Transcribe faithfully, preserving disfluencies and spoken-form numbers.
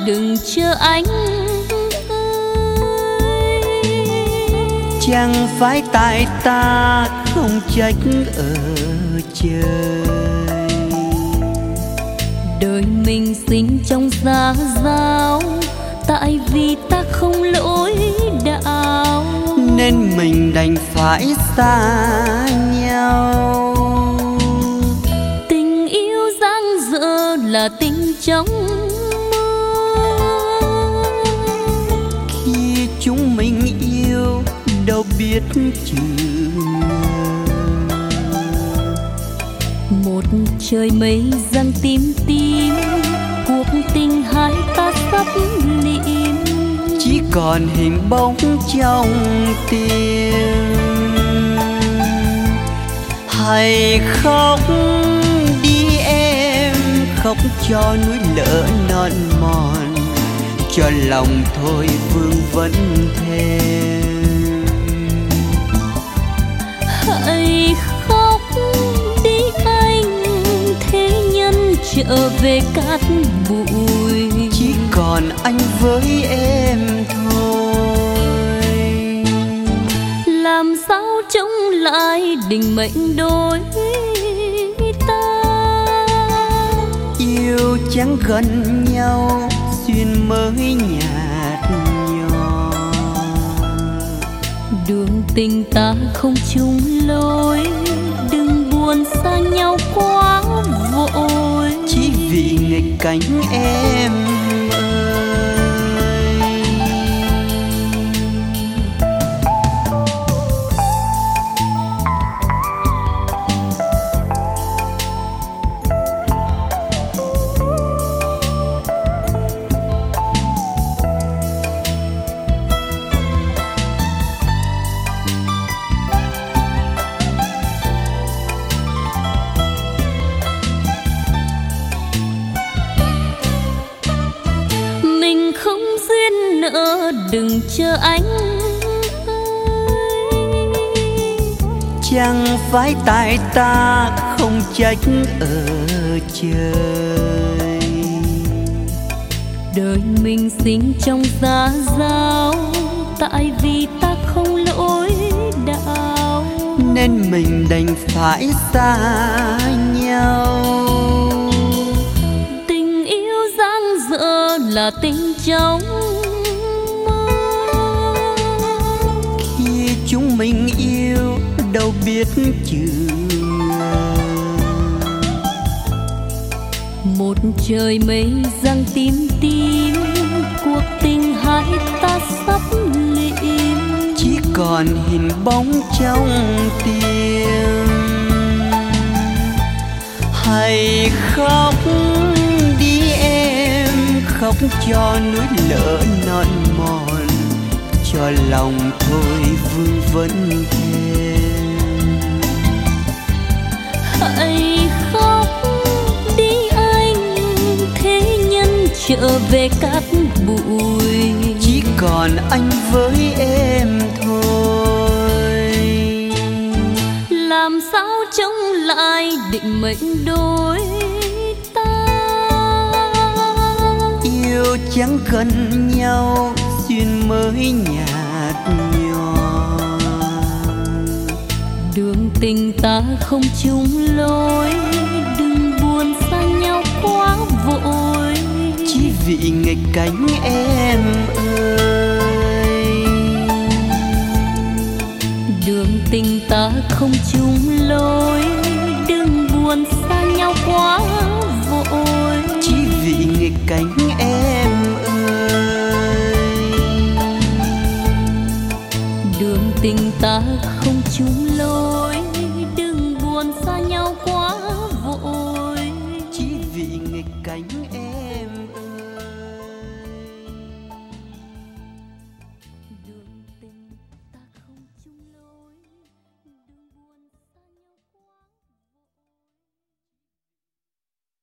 đừng chờ anh ơi. Chẳng phải tại ta không trách ở trời, đời mình sinh trong gia giáo, tại vì ta không lỗi đạo nên mình đành phải xa nhau. Tình yêu dang dở là tình trong mơ, khi chúng mình yêu đâu biết chừng một trời mây giăng tím tím, cuộc tình hai ta sắp liệm, chỉ còn hình bóng trong tim. Hãy khóc đi em, khóc cho núi lỡ non mòn, cho lòng thôi vương vấn thêm. Hãy khóc đi anh, thế nhân trở về cát bụi, chỉ còn anh với em thôi. Làm sao chống lại định mệnh đôi ta, yêu chẳng gần nhau duyên mới nhạt nhòa. Đường tình ta không chung lối, đừng buồn xa nhau quá vội, chỉ vì nghịch cảnh em ơi. Đừng chờ anh ơi. Chẳng phải tại ta không trách ở trời, đời mình sinh trong gia giáo, tại vì ta không lỗi đạo nên mình đành phải xa nhau. Tình yêu dang dở là tình trong chúng mình yêu đâu biết chừng một trời mây giăng tím tím, cuộc tình hai ta sắp liệm, chỉ còn hình bóng trong tim. Hãy khóc đi em, khóc cho núi lỡ non mòn, cho lòng thôi vương vấn thêm. Hãy khóc đi anh, thế nhân trở về cát bụi, chỉ còn anh với em thôi. Làm sao chống lại định mệnh đôi ta, yêu chẳng cần nhau duyên mới nhạt nhòa. Đường tình ta không chung lối, đừng buồn xa nhau quá vội, chỉ vì nghịch cảnh em